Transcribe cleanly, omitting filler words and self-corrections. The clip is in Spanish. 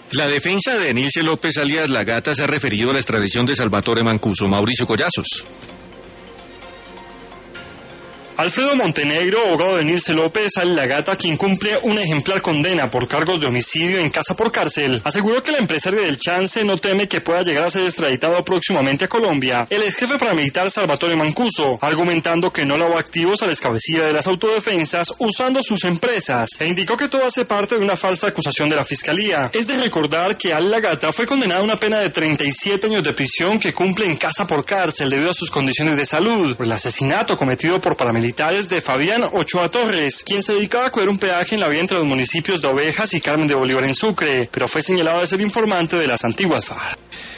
La defensa de Nilce López alias La Gata se ha referido a la extradición de Salvatore Mancuso. Mauricio Collazos. Alfredo Montenegro, abogado de Nilce López, alias La Gata, quien cumple una ejemplar condena por cargos de homicidio en casa por cárcel, aseguró que el empresario del Chance no teme que pueda llegar a ser extraditado próximamente a Colombia. El ex jefe paramilitar Salvatore Mancuso, argumentando que no lavó activos a la cabecilla de las autodefensas usando sus empresas, e indicó que todo hace parte de una falsa acusación de la fiscalía. Es de recordar que alias La Gata fue condenado a una pena de 37 años de prisión que cumple en casa por cárcel debido a sus condiciones de salud por el asesinato cometido por paramilitares de Fabián Ochoa Torres, quien se dedicaba a cubrir un peaje en la vía entre los municipios de Ovejas y Carmen de Bolívar en Sucre, pero fue señalado de ser informante de las antiguas FARC.